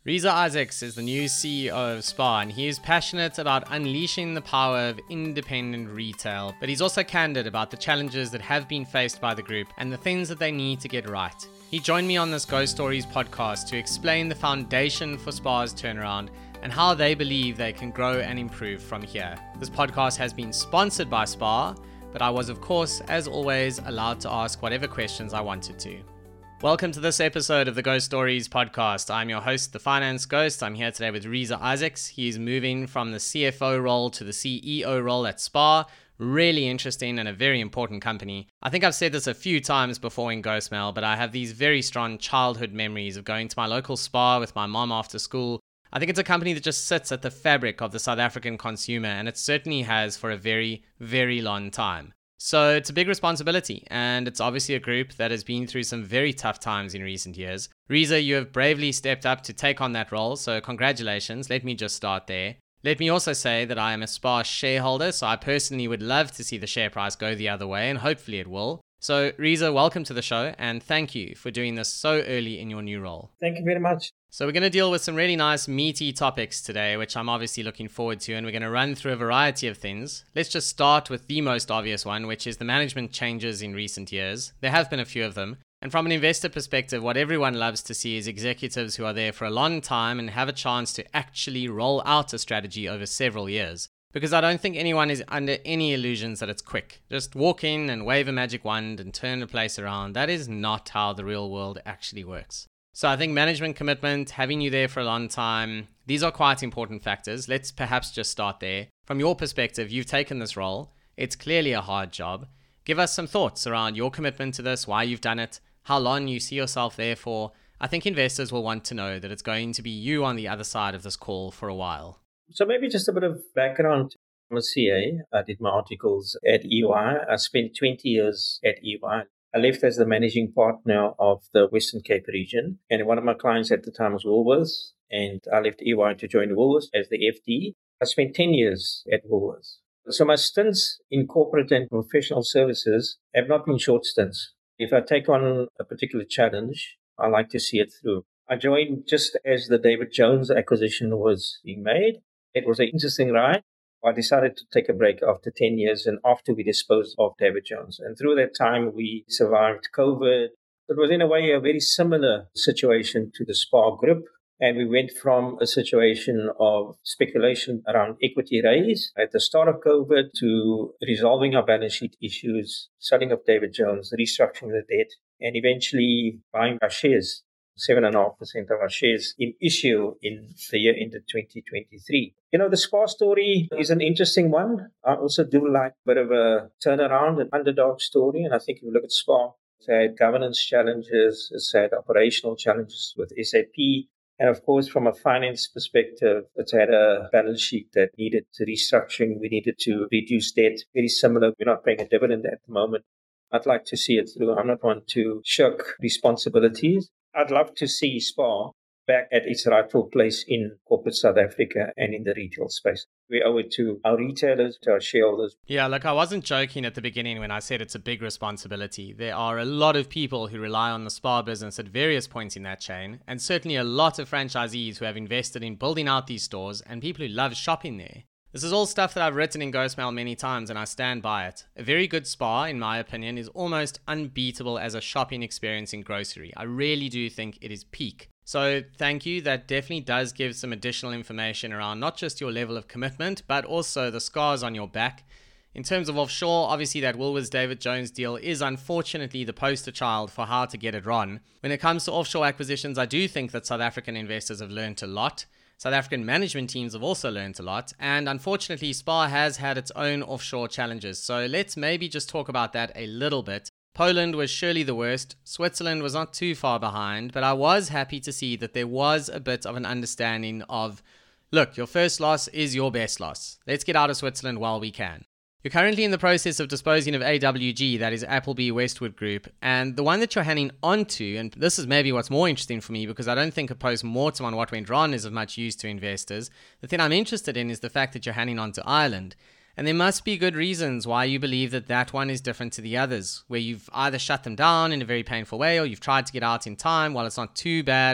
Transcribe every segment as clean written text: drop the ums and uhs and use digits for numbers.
Reeza Isaacs is the new CEO of SPAR, and he is passionate about unleashing the power of independent retail, but he's also candid about the challenges that have been faced by the group and the things that they need to get right. He joined me on this Go Stories podcast to explain the foundation for SPAR's turnaround and how they believe they can grow and improve from here. This podcast has been sponsored by SPAR, but I was, of course, as always, allowed to ask whatever questions I wanted to. Welcome to this episode of the Go Stories podcast. I'm your host, The Finance Ghost. I'm here today with Reeza Isaacs. He's moving from the CFO role to the CEO role at SPAR. Really interesting and a very important company. I think I've said this a few times before in Ghost Mail, but I have these very strong childhood memories of going to my local SPAR with my mom after school. I think it's a company that just sits at the fabric of the South African consumer, and it certainly has for a very, very long time. So it's a big responsibility, and it's obviously a group that has been through some very tough times in recent years. Reeza, you have bravely stepped up to take on that role, so congratulations. Let me just start there. Let me also say that I am a SPAR shareholder, so I personally would love to see the share price go the other way, and hopefully it will. So Reeza, welcome to the show, and thank you for doing this so early in your new role. Thank you very much. So we're going to deal with some really nice meaty topics today, which I'm obviously looking forward to, and we're going to run through a variety of things. Let's just start with the most obvious one, which is the management changes in recent years. There have been a few of them. And from an investor perspective, what everyone loves to see is executives who are there for a long time and have a chance to actually roll out a strategy over several years. Because I don't think anyone is under any illusions that it's quick. Just walk in and wave a magic wand and turn the place around. That is not how the real world actually works. So I think management commitment, having you there for a long time, these are quite important factors. Let's perhaps just start there. From your perspective, you've taken this role. It's clearly a hard job. Give us some thoughts around your commitment to this, why you've done it, how long you see yourself there for. I think investors will want to know that it's going to be you on the other side of this call for a while. So maybe just a bit of background. I'm a CA. I did my articles at EY. I spent 20 years at EY. I left as the managing partner of the Western Cape region, and one of my clients at the time was Woolworths, and I left EY to join Woolworths as the FD. I spent 10 years at Woolworths. So my stints in corporate and professional services have not been short stints. If I take on a particular challenge, I like to see it through. I joined just as the David Jones acquisition was being made. It was an interesting ride. I decided to take a break after 10 years and after we disposed of David Jones. And through that time, we survived COVID. It was in a way a very similar situation to the SPAR group. And we went from a situation of speculation around equity raise at the start of COVID to resolving our balance sheet issues, selling of David Jones, restructuring the debt, and eventually buying our shares. 7.5% of our shares in issue in the year ended 2023. The SPAR story is an interesting one. I also do like a bit of a turnaround, an underdog story. And I think if you look at SPAR, it's had governance challenges, it's had operational challenges with SAP. And of course, from a finance perspective, it's had a balance sheet that needed restructuring. We needed to reduce debt. Very similar. We're not paying a dividend at the moment. I'd like to see it through. I'm not one to shirk responsibilities. I'd love to see SPAR back at its rightful place in corporate South Africa and in the retail space. We owe it to our retailers, to our shareholders. Yeah, look, I wasn't joking at the beginning when I said it's a big responsibility. There are a lot of people who rely on the SPAR business at various points in that chain, and certainly a lot of franchisees who have invested in building out these stores and people who love shopping there. This is all stuff that I've written in Ghost Mail many times, and I stand by it. A very good SPAR, in my opinion, is almost unbeatable as a shopping experience in grocery. I really do think it is peak. So thank you. That definitely does give some additional information around not just your level of commitment, but also the scars on your back. In terms of offshore, obviously that Woolworths David Jones deal is unfortunately the poster child for how to get it wrong. When it comes to offshore acquisitions, I do think that South African investors have learned a lot. South African management teams have also learned a lot, and unfortunately SPAR has had its own offshore challenges, so let's maybe just talk about that a little bit. Poland was surely the worst, Switzerland was not too far behind, but I was happy to see that there was a bit of an understanding of, look, your first loss is your best loss. Let's get out of Switzerland while we can. You're currently in the process of disposing of AWG, that is Appleby Westwood Group, and the one that you're handing on to, and this is maybe what's more interesting for me because I don't think a post-mortem on what went wrong is of much use to investors. The thing I'm interested in is the fact that you're handing on to Ireland. And there must be good reasons why you believe that that one is different to the others, where you've either shut them down in a very painful way or you've tried to get out in time while it's not too bad.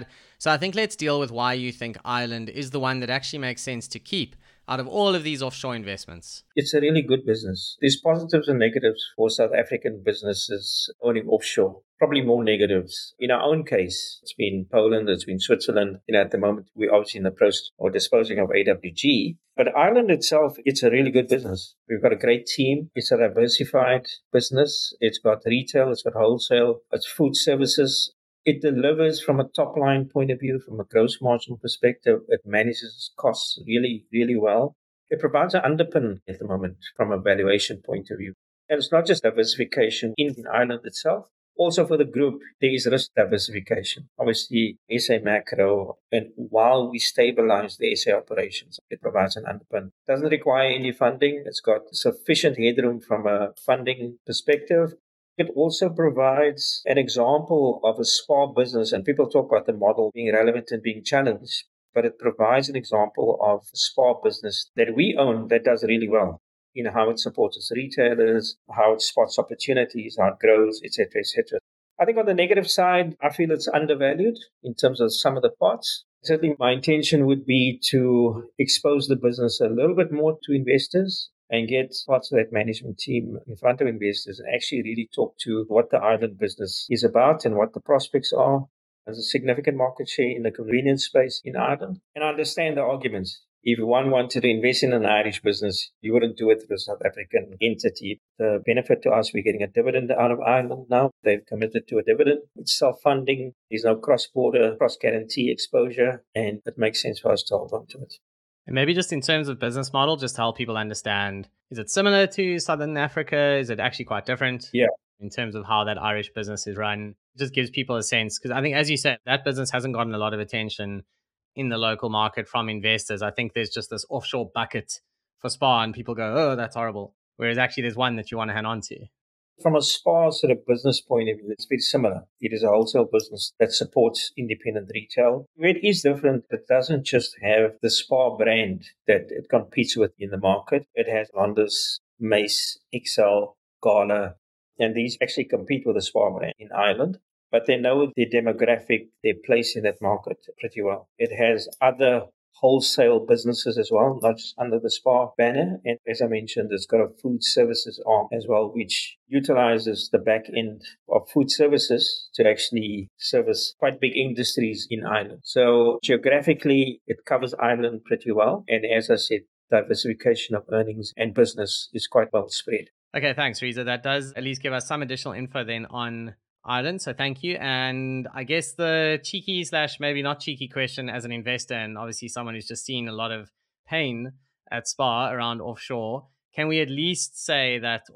So I think let's deal with why you think Ireland is the one that actually makes sense to keep out of all of these offshore investments. It's a really good business. There's positives and negatives for South African businesses owning offshore. Probably more negatives. In our own case, it's been Poland, it's been Switzerland. At the moment, we're obviously in the process of disposing of AWG. But Ireland itself, it's a really good business. We've got a great team. It's a diversified business. It's got retail, it's got wholesale, it's food services. It delivers from a top line point of view, from a gross margin perspective. It manages its costs really, really well. It provides an underpin at the moment from a valuation point of view. And it's not just diversification in Ireland itself. Also for the group, there is risk diversification. Obviously, SA Macro, and while we stabilize the SA operations, it provides an underpin. It doesn't require any funding. It's got sufficient headroom from a funding perspective. It also provides an example of a SPAR business, and people talk about the model being relevant and being challenged, but it provides an example of a SPAR business that we own that does really well. How it supports its retailers, how it spots opportunities, how it grows, etc., etc. I think on the negative side, I feel it's undervalued in terms of some of the parts. Certainly my intention would be to expose the business a little bit more to investors and get parts of that management team in front of investors and actually really talk to what the Ireland business is about and what the prospects are. There's a significant market share in the convenience space in Ireland. And I understand the arguments. If one wanted to invest in an Irish business, you wouldn't do it through a South African entity. The benefit to us, we're getting a dividend out of Ireland now. They've committed to a dividend. It's self-funding. There's no cross-border, cross-guarantee exposure, and it makes sense for us to hold on to it. And maybe just in terms of business model, just to help people understand, is it similar to Southern Africa? Is it actually quite different? Yeah. In terms of how that Irish business is run? It just gives people a sense, because I think, as you said, that business hasn't gotten a lot of attention in the local market from investors. I think there's just this offshore bucket for SPAR and people go, oh, that's horrible. Whereas actually there's one that you want to hang on to. From a SPAR sort of business point of view, it's very similar. It is a wholesale business that supports independent retail. Where it is different, it doesn't just have the SPAR brand that it competes with in the market. It has Londis, Mace, XL, Gala, and these actually compete with the SPAR brand in Ireland. But they know their demographic, their place in that market pretty well. It has other wholesale businesses as well, not just under the SPAR banner. And as I mentioned, it's got a food services arm as well, which utilizes the back end of food services to actually service quite big industries in Ireland. So geographically, it covers Ireland pretty well. And as I said, diversification of earnings and business is quite well spread. Okay, thanks, Reeza. That does at least give us some additional info then on Ireland, so thank you. And I guess the cheeky / maybe not cheeky question as an investor, and obviously someone who's just seen a lot of pain at SPAR around offshore, can we at least say that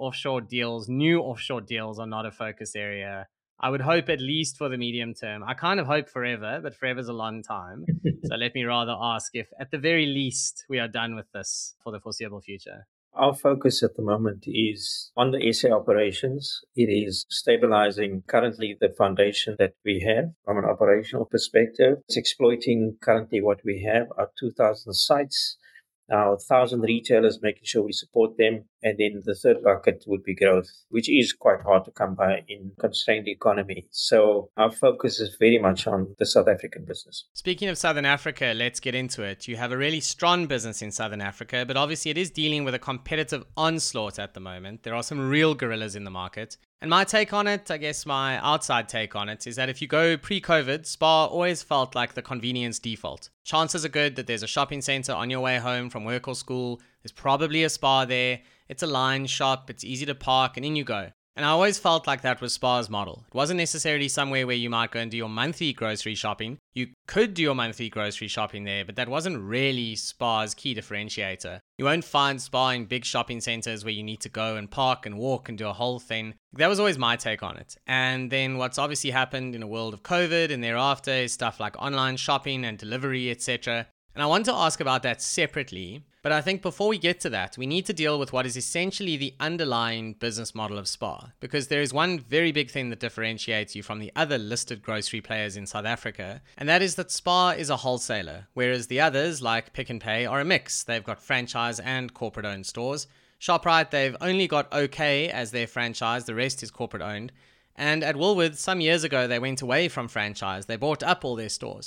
new offshore deals are not a focus area? I would hope at least for the medium term. I kind of hope forever, but forever is a long time. So let me rather ask if at the very least we are done with this for the foreseeable future. Our focus at the moment is on the SA operations. It is stabilizing currently the foundation that we have from an operational perspective. It's exploiting currently what we have, our 2,000 sites, our 1,000 retailers, making sure we support them. And then the third bucket would be growth, which is quite hard to come by in constrained economy. So our focus is very much on the South African business. Speaking of Southern Africa, let's get into it. You have a really strong business in Southern Africa, but obviously it is dealing with a competitive onslaught at the moment. There are some real gorillas in the market. And my take on it, I guess my outside take on it, is that if you go pre-COVID, SPAR always felt like the convenience default. Chances are good that there's a shopping center on your way home from work or school. There's probably a SPAR there. It's a line shop. It's easy to park, and in you go. And I always felt like that was SPAR's model. It wasn't necessarily somewhere where you might go and do your monthly grocery shopping. You could do your monthly grocery shopping there, but that wasn't really SPAR's key differentiator. You won't find SPAR in big shopping centers where you need to go and park and walk and do a whole thing. That was always my take on it. And then what's obviously happened in a world of COVID and thereafter is stuff like online shopping and delivery, etc. And I want to ask about that separately. But I think before we get to that, we need to deal with what is essentially the underlying business model of SPAR. Because there is one very big thing that differentiates you from the other listed grocery players in South Africa. And that is that SPAR is a wholesaler. Whereas the others, like Pick n Pay, are a mix. They've got franchise and corporate owned stores. ShopRite, they've only got OK as their franchise. The rest is corporate owned. And at Woolworths, some years ago, they went away from franchise. They bought up all their stores.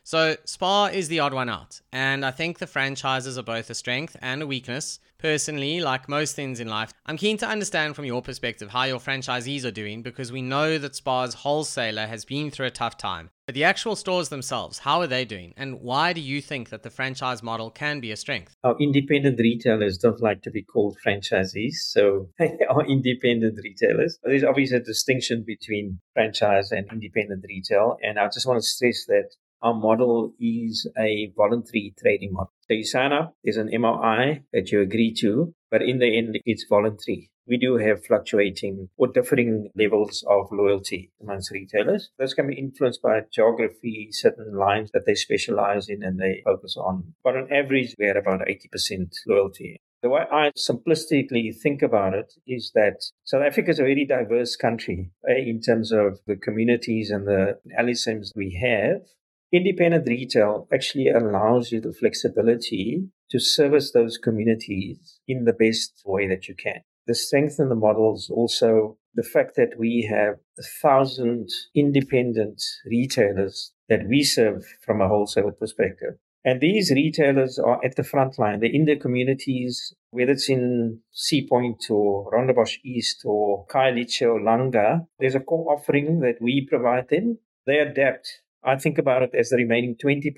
So Spar is the odd one out, and I think the franchises are both a strength and a weakness. Personally, like most things in life, I'm keen to understand from your perspective how your franchisees are doing, because we know that Spar's wholesaler has been through a tough time. But the actual stores themselves, how are they doing? And why do you think that the franchise model can be a strength? Our independent retailers don't like to be called franchisees, so they are independent retailers. There's obviously a distinction between franchise and independent retail, and I just want to stress that our model is a voluntary trading model. So you sign up, there's an MOI that you agree to, but in the end, it's voluntary. We do have fluctuating or differing levels of loyalty amongst retailers. Those can be influenced by geography, certain lines that they specialize in and they focus on. But on average, we're at about 80% loyalty. The way I simplistically think about it is that South Africa is a very diverse country in terms of the communities and the LSMs we have. Independent retail actually allows you the flexibility to service those communities in the best way that you can. The strength in the model is also the fact that we have 1,000 independent retailers that we serve from a wholesale perspective. And these retailers are at the front line. They're in their communities, whether it's in Sea Point or Rondebosch East or Khayelitsha or Langa. There's a core offering that we provide them. They adapt. I think about it as the remaining 20%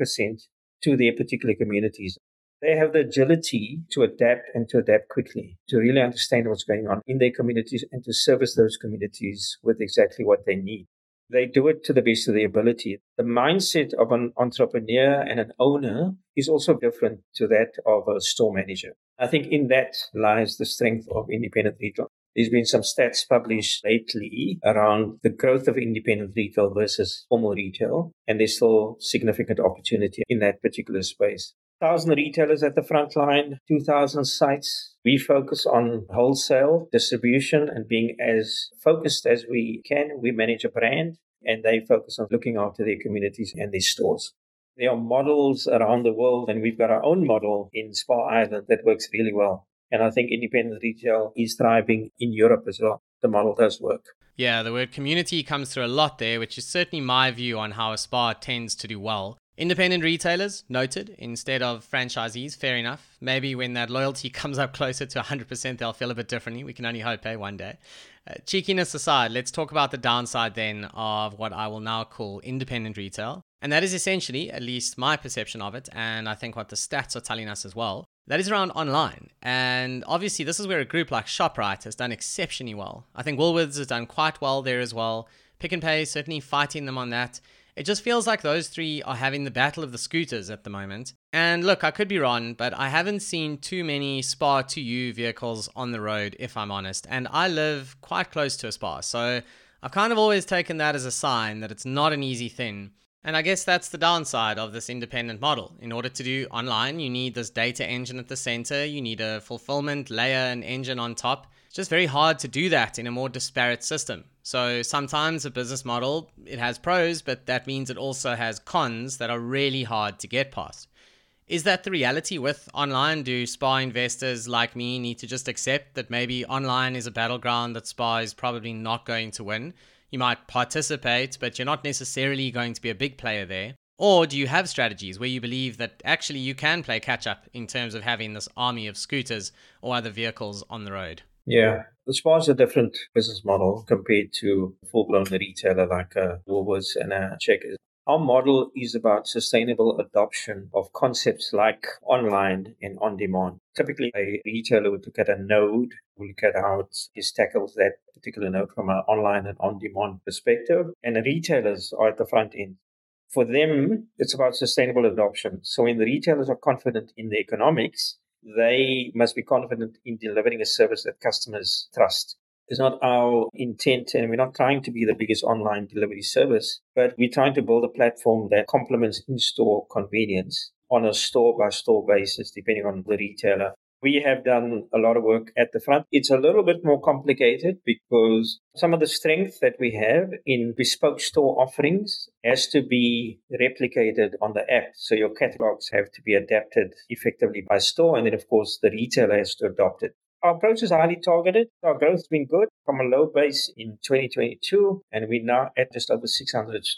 to their particular communities. They have the agility to adapt and to adapt quickly, to really understand what's going on in their communities and to service those communities with exactly what they need. They do it to the best of their ability. The mindset of an entrepreneur and an owner is also different to that of a store manager. I think in that lies the strength of independent retail. There's been some stats published lately around the growth of independent retail versus formal retail, and there's still significant opportunity in that particular space. 1,000 retailers at the front line, 2,000 sites. We focus on wholesale distribution and being as focused as we can. We manage a brand, and they focus on looking after their communities and their stores. There are models around the world, and we've got our own model in Spar Ireland that works really well. And I think independent retail is thriving in Europe as well. The model does work. Yeah, the word community comes through a lot there, which is certainly my view on how a Spar tends to do well. Independent retailers, noted, instead of franchisees, fair enough. Maybe when that loyalty comes up closer to 100%, they'll feel a bit differently. We can only hope, one day. Cheekiness aside, let's talk about the downside then of what I will now call independent retail. And that is essentially, at least my perception of it, and I think what the stats are telling us as well, that is around online. And obviously, this is where a group like ShopRite has done exceptionally well. I think Woolworths has done quite well there as well. Pick n Pay certainly fighting them on that. It just feels like those three are having the battle of the scooters at the moment. And look, I could be wrong, but I haven't seen too many Spar 2U vehicles on the road, if I'm honest. And I live quite close to a Spar, so I've kind of always taken that as a sign that it's not an easy thing. And I guess that's the downside of this independent model. In order to do online, you need this data engine at the center, you need a fulfillment layer and engine on top. It's just very hard to do that in a more disparate system. So sometimes a business model, it has pros, but that means it also has cons that are really hard to get past. Is that the reality with online? Do Spar investors like me need to just accept that maybe online is a battleground that Spar is probably not going to win? You might participate, but you're not necessarily going to be a big player there. Or do you have strategies where you believe that actually you can play catch up in terms of having this army of scooters or other vehicles on the road? Yeah, the Spar is a different business model compared to a full-blown retailer like a Woolworths and a Checkers. Our model is about sustainable adoption of concepts like online and on-demand. Typically, a retailer would look at a node, will look at how it tackles that particular node from an online and on-demand perspective, and the retailers are at the front end. For them, it's about sustainable adoption. So when the retailers are confident in the economics, they must be confident in delivering a service that customers trust. It's not our intent, and we're not trying to be the biggest online delivery service, but we're trying to build a platform that complements in-store convenience on a store-by-store basis, depending on the retailer. We have done a lot of work at the front. It's a little bit more complicated because some of the strength that we have in bespoke store offerings has to be replicated on the app. So your catalogs have to be adapted effectively by store. And then, of course, the retailer has to adopt it. Our approach is highly targeted. Our growth has been good from a low base in 2022, and we're now at just over 600 stores.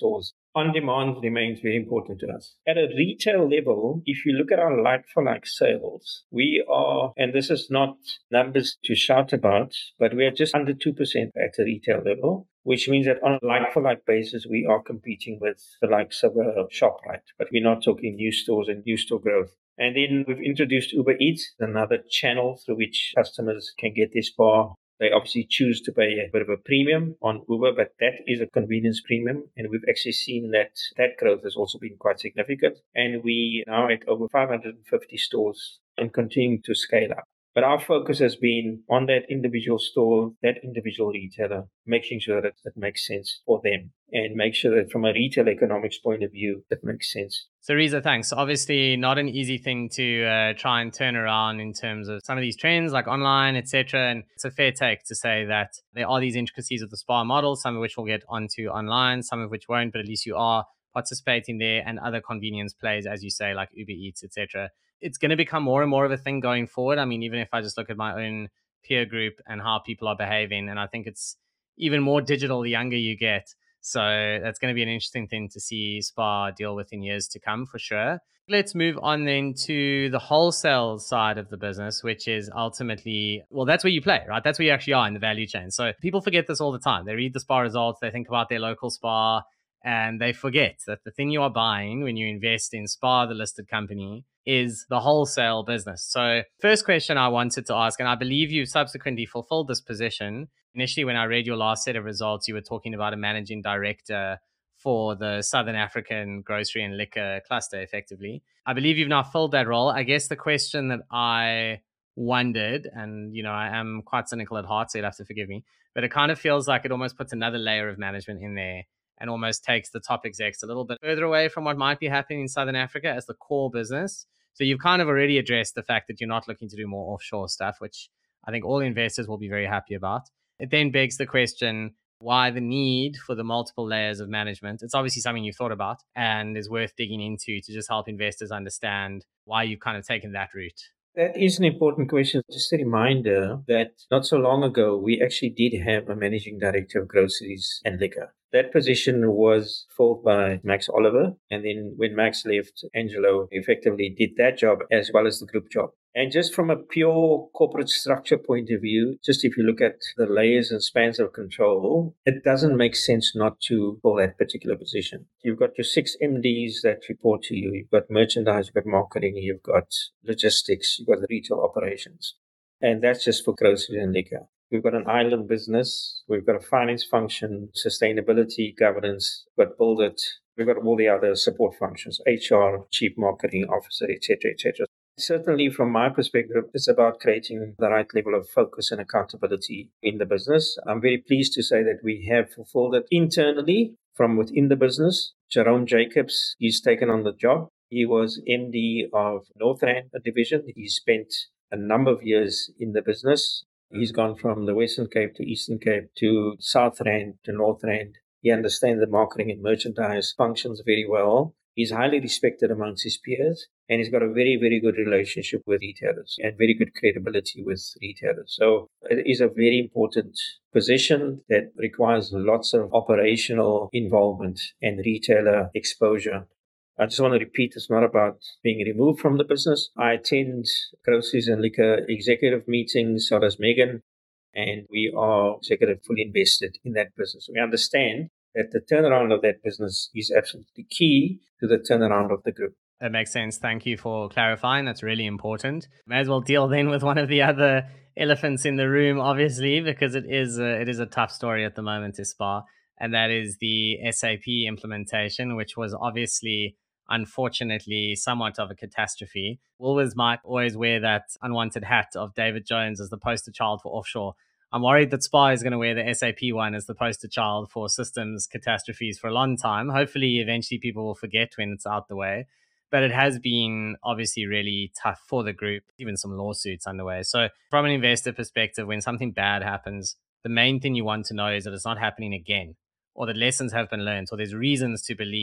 On demand remains very important to us. At a retail level, if you look at our like-for-like sales, we are, and this is not numbers to shout about, but we are just under 2% at the retail level, which means that on a like-for-like basis, we are competing with the likes of ShopRite, but we're not talking new stores and new store growth. And then we've introduced Uber Eats, another channel through which customers can get their SPAR. They obviously choose to pay a bit of a premium on Uber, but that is a convenience premium. And we've actually seen that that growth has also been quite significant. And we now at over 550 stores and continuing to scale up. But our focus has been on that individual store, that individual retailer, making sure that it makes sense for them and make sure that from a retail economics point of view, it makes sense. So Riza, thanks. Obviously not an easy thing to try and turn around in terms of some of these trends like online, etc. And it's a fair take to say that there are these intricacies of the SPAR model, some of which we'll get onto online, some of which won't, but at least you are participating there, and other convenience plays, as you say, like Uber Eats, etc. It's going to become more and more of a thing going forward. I mean, even if I just look at my own peer group and how people are behaving, and I think it's even more digital the younger you get. So that's going to be an interesting thing to see SPAR deal with in years to come for sure. Let's move on then to the wholesale side of the business, which is ultimately, well, that's where you play, right? That's where you actually are in the value chain. So people forget this all the time. They read the SPAR results, they think about their local SPAR, and they forget that the thing you are buying when you invest in SPAR, the listed company, is the wholesale business. So first question I wanted to ask, and I believe you subsequently fulfilled this position. Initially, when I read your last set of results, you were talking about a managing director for the Southern African grocery and liquor cluster, effectively. I believe you've now filled that role. I guess the question that I wondered, and I am quite cynical at heart, so you'll have to forgive me, but it kind of feels like it almost puts another layer of management in there and almost takes the top execs a little bit further away from what might be happening in Southern Africa as the core business. So you've kind of already addressed the fact that you're not looking to do more offshore stuff, which I think all investors will be very happy about. It then begs the question, why the need for the multiple layers of management? It's obviously something you've thought about and is worth digging into to just help investors understand why you've kind of taken that route. That is an important question. Just a reminder that not so long ago, we actually did have a managing director of groceries and liquor. That position was filled by Max Oliver. And then when Max left, Angelo effectively did that job as well as the group job. And just from a pure corporate structure point of view, just if you look at the layers and spans of control, it doesn't make sense not to fill that particular position. You've got your 6 MDs that report to you. You've got merchandise, you've got marketing, you've got logistics, you've got the retail operations. And that's just for grocery and liquor. We've got an island business. We've got a finance function, sustainability, governance. We've got Build It. We've got all the other support functions, HR, chief marketing officer, etc., etc. Certainly, from my perspective, it's about creating the right level of focus and accountability in the business. I'm very pleased to say that we have fulfilled it internally from within the business. Jerome Jacobs, he's taken on the job. He was MD of North Rand division. He spent a number of years in the business. He's gone from the Western Cape to Eastern Cape to South Rand to North Rand. He understands the marketing and merchandise functions very well. He's highly respected amongst his peers, and he's got a very, very good relationship with retailers and very good credibility with retailers. So it is a very important position that requires lots of operational involvement and retailer exposure. I just want to repeat, it's not about being removed from the business. I attend groceries and liquor executive meetings, so does Megan, and we are executive fully invested in that business. We understand that the turnaround of that business is absolutely key to the turnaround of the group. That makes sense. Thank you for clarifying. That's really important. May as well deal then with one of the other elephants in the room, obviously, because it is a tough story at the moment to SPAR, and that is the SAP implementation, which was obviously, unfortunately, somewhat of a catastrophe. Woolworths might always wear that unwanted hat of David Jones as the poster child for offshore. I'm worried that SPAR is going to wear the SAP one as the poster child for systems catastrophes for a long time. Hopefully, eventually people will forget when it's out the way. But it has been obviously really tough for the group, even some lawsuits underway. So from an investor perspective, when something bad happens, the main thing you want to know is that it's not happening again, or that lessons have been learned, or there's reasons to believe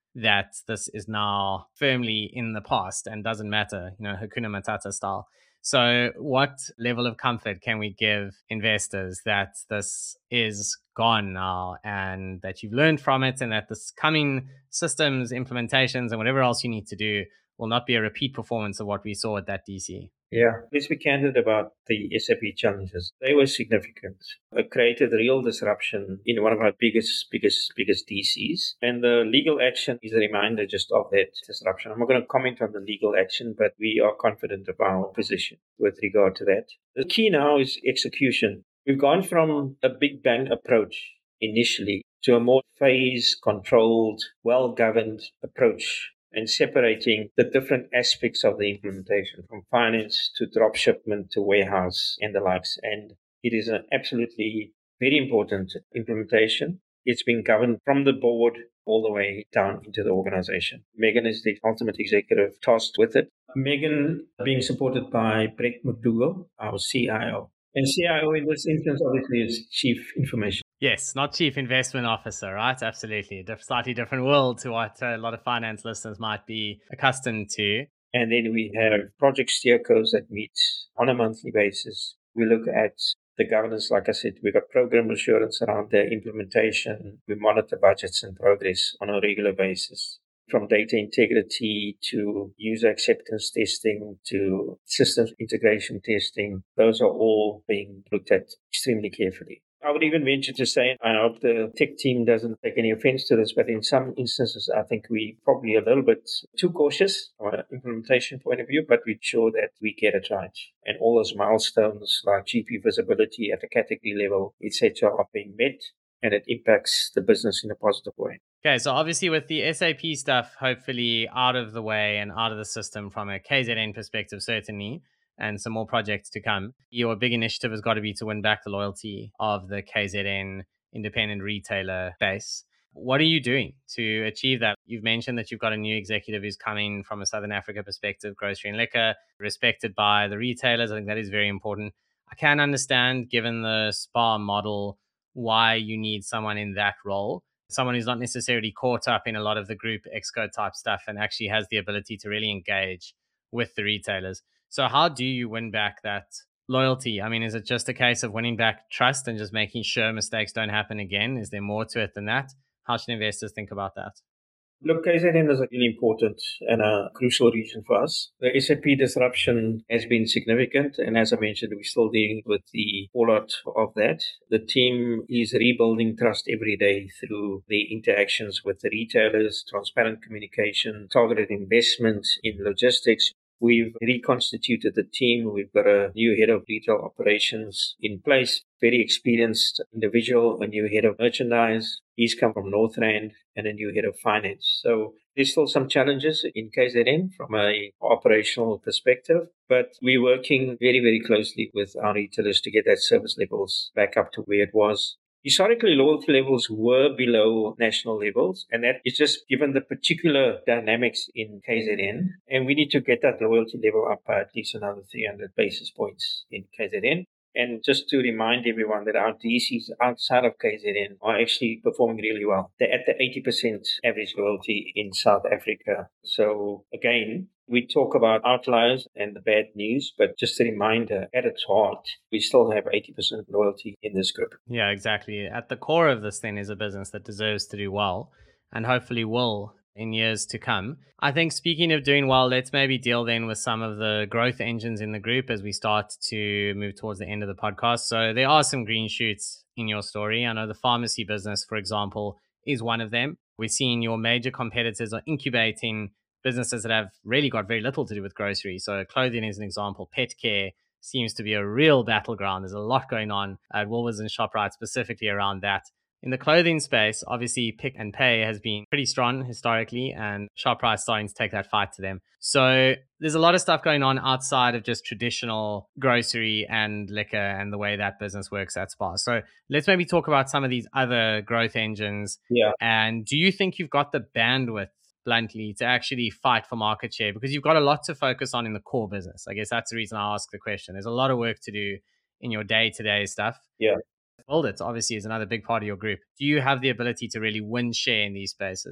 that this is now firmly in the past and doesn't matter, Hakuna Matata style. So, what level of comfort can we give investors that this is gone now and that you've learned from it, and that this coming systems, implementations, and whatever else you need to do will not be a repeat performance of what we saw at that DC? Yeah, let's be candid about the SAP challenges. They were significant. It created real disruption in one of our biggest DCs. And the legal action is a reminder just of that disruption. I'm not going to comment on the legal action, but we are confident of our position with regard to that. The key now is execution. We've gone from a big bang approach initially to a more phase controlled, well governed approach, and separating the different aspects of the implementation from finance to drop shipment to warehouse and the likes. And it is an absolutely very important implementation. It's been governed from the board all the way down into the organization. Megan is the ultimate executive tasked with it. Megan being supported by Brett McDougall, our CIO. And CIO in this instance obviously is Chief Information. Yes, not chief investment officer, right? Absolutely. A slightly different world to what a lot of finance listeners might be accustomed to. And then we have project steercos that meet on a monthly basis. We look at the governance. Like I said, we've got program assurance around the implementation. We monitor budgets and progress on a regular basis. From data integrity to user acceptance testing to systems integration testing, those are all being looked at extremely carefully. I would even venture to say, I hope the tech team doesn't take any offense to this, but in some instances, I think we probably a little bit too cautious from an implementation point of view, but we ensure that we get it right. And all those milestones like GP visibility at the category level, etc., are being met, and it impacts the business in a positive way. Okay, so obviously with the SAP stuff, hopefully out of the way and out of the system from a KZN perspective, certainly, and some more projects to come, your big initiative has got to be to win back the loyalty of the KZN independent retailer base. What are you doing to achieve that? You've mentioned that you've got a new executive who's coming from a Southern Africa perspective, grocery and liquor, respected by the retailers. I think that is very important. I can understand, given the SPAR model, why you need someone in that role, someone who's not necessarily caught up in a lot of the group exco type stuff and actually has the ability to really engage with the retailers. So how do you win back that loyalty? I mean, is it just a case of winning back trust and just making sure mistakes don't happen again? Is there more to it than that? How should investors think about that? Look, KZN is a really important and a crucial region for us. The SAP disruption has been significant, and as I mentioned, we're still dealing with the fallout of that. The team is rebuilding trust every day through the interactions with the retailers, transparent communication, targeted investment in logistics. We've reconstituted the team. We've got a new head of retail operations in place, very experienced individual, a new head of merchandise. He's come from Northrand, and a new head of finance. So there's still some challenges in KZN from a operational perspective, but we're working very, very closely with our retailers to get that service levels back up to where it was. Historically, loyalty levels were below national levels, and that is just given the particular dynamics in KZN. And we need to get that loyalty level up by at least another 300 basis points in KZN. And just to remind everyone that our DCs outside of KZN are actually performing really well. They're at the 80% average loyalty in South Africa. So again, we talk about outliers and the bad news, but just a reminder, at its heart, we still have 80% loyalty in this group. Yeah, exactly. At the core of this thing is a business that deserves to do well and hopefully will in years to come. I think speaking of doing well, let's maybe deal then with some of the growth engines in the group as we start to move towards the end of the podcast. So there are some green shoots in your story. I know the pharmacy business, for example, is one of them. We're seeing your major competitors are incubating businesses that have really got very little to do with grocery. So clothing is an example. Pet care seems to be a real battleground. There's a lot going on at Woolworths and ShopRite specifically around that. In the clothing space, obviously Pick and Pay has been pretty strong historically, and ShopRite starting to take that fight to them. So there's a lot of stuff going on outside of just traditional grocery and liquor and the way that business works at SPAR. So let's maybe talk about some of these other growth engines. Yeah. And do you think you've got the bandwidth, bluntly, to actually fight for market share? Because you've got a lot to focus on in the core business. I guess that's the reason I ask the question. There's a lot of work to do in your day-to-day stuff. Yeah. Build it obviously is another big part of your group. Do you have the ability to really win share in these spaces?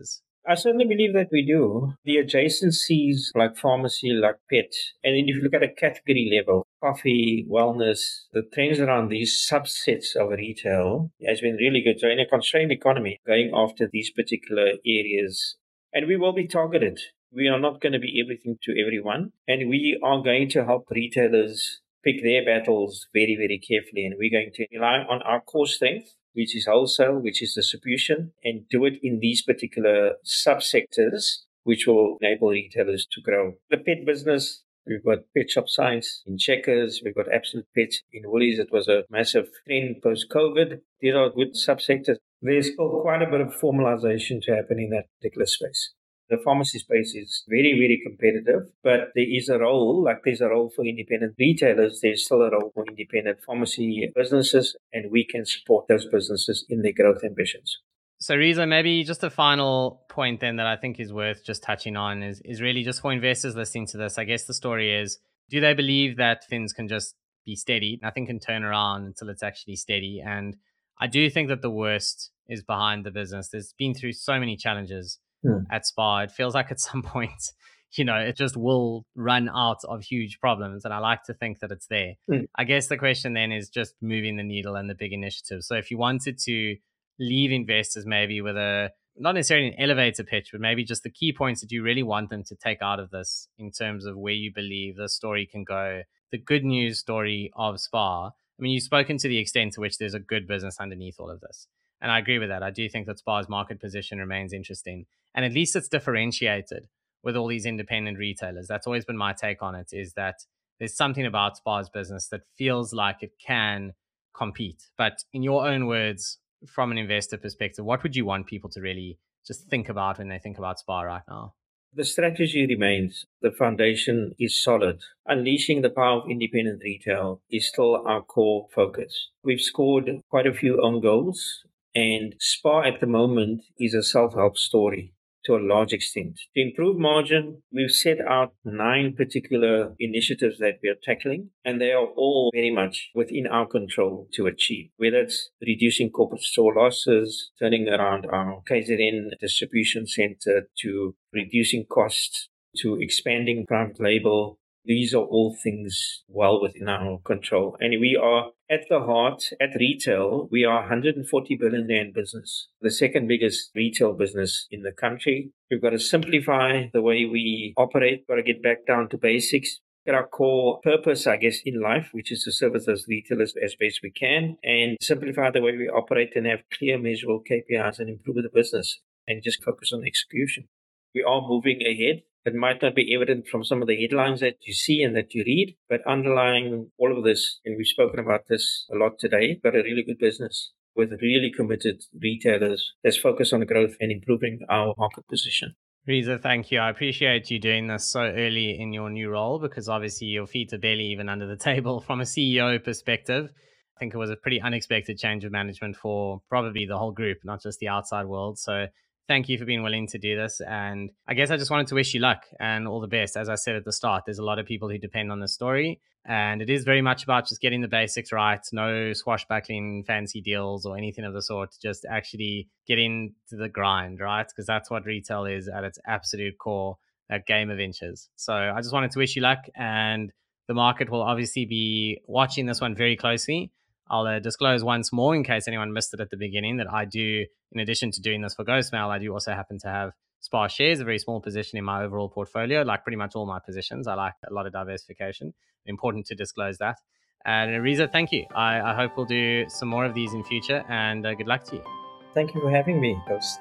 I certainly believe that we do. The adjacencies like pharmacy, like pet, and then if you look at a category level, coffee, wellness, the trends around these subsets of retail has been really good. So in a constrained economy, going after these particular areas, and we will be targeted. We are not going to be everything to everyone, and we are going to help retailers pick their battles very, very carefully, and we're going to rely on our core strength, which is wholesale, which is distribution, and do it in these particular subsectors, which will enable retailers to grow. The pet business, we've got Pet Shop Science in Checkers, we've got Absolute Pets in Woolies. It was a massive trend post-COVID. These are good subsectors. There's still quite a bit of formalization to happen in that particular space. The pharmacy space is very, very competitive, but there is a role, like there's a role for independent retailers, there's still a role for independent pharmacy businesses, and we can support those businesses in their growth ambitions. So Riza, maybe just a final point then that I think is worth just touching on is really just for investors listening to this. I guess the story is, do they believe that things can just be steady? Nothing can turn around until it's actually steady. And I do think that the worst is behind the business. There's been through so many challenges at SPAR. It feels like at some point, it just will run out of huge problems. And I like to think that it's there. I guess the question then is just moving the needle and the big initiatives. So if you wanted to leave investors maybe with not necessarily an elevator pitch, but maybe just the key points that you really want them to take out of this in terms of where you believe the story can go, the good news story of SPAR. I mean, you've spoken to the extent to which there's a good business underneath all of this. And I agree with that. I do think that SPAR's market position remains interesting. And at least it's differentiated with all these independent retailers. That's always been my take on it, is that there's something about SPAR's business that feels like it can compete. But in your own words, from an investor perspective, what would you want people to really just think about when they think about SPAR right now? The strategy remains. The foundation is solid. Unleashing the power of independent retail is still our core focus. We've scored quite a few own goals, and SPAR at the moment is a self-help story to a large extent. To improve margin, we've set out 9 particular initiatives that we are tackling, and they are all very much within our control to achieve. Whether it's reducing corporate store losses, turning around our KZN distribution center, to reducing costs, to expanding private label. These are all things well within our control. And we are at the heart, at retail, we are 140 billion rand business, the second biggest retail business in the country. We've got to simplify the way we operate, got to get back down to basics. At our core purpose, I guess, in life, which is to service those retailers as best we can, and simplify the way we operate and have clear, measurable KPIs and improve the business and just focus on execution. We are moving ahead. It might not be evident from some of the headlines that you see and that you read, but underlying all of this, and we've spoken about this a lot today, got a really good business with really committed retailers that's focused on growth and improving our market position. Riza, thank you. I appreciate you doing this so early in your new role, because obviously your feet are barely even under the table from a CEO perspective. I think it was a pretty unexpected change of management for probably the whole group, not just the outside world. So thank you for being willing to do this. And I guess I just wanted to wish you luck and all the best. As I said at the start, there's a lot of people who depend on this story. And it is very much about just getting the basics right. No swashbuckling fancy deals or anything of the sort. Just actually getting to the grind, right? Because that's what retail is at its absolute core, that game of inches. So I just wanted to wish you luck. And the market will obviously be watching this one very closely. I'll disclose once more, in case anyone missed it at the beginning, that I do, in addition to doing this for Ghostmail, I do also happen to have SPAR shares, a very small position in my overall portfolio, like pretty much all my positions. I like a lot of diversification. Important to disclose that. And Riza, thank you. I hope we'll do some more of these in future, and good luck to you. Thank you for having me, host.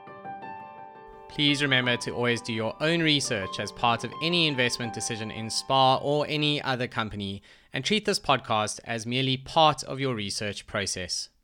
Please remember to always do your own research as part of any investment decision in SPAR or any other company, and treat this podcast as merely part of your research process.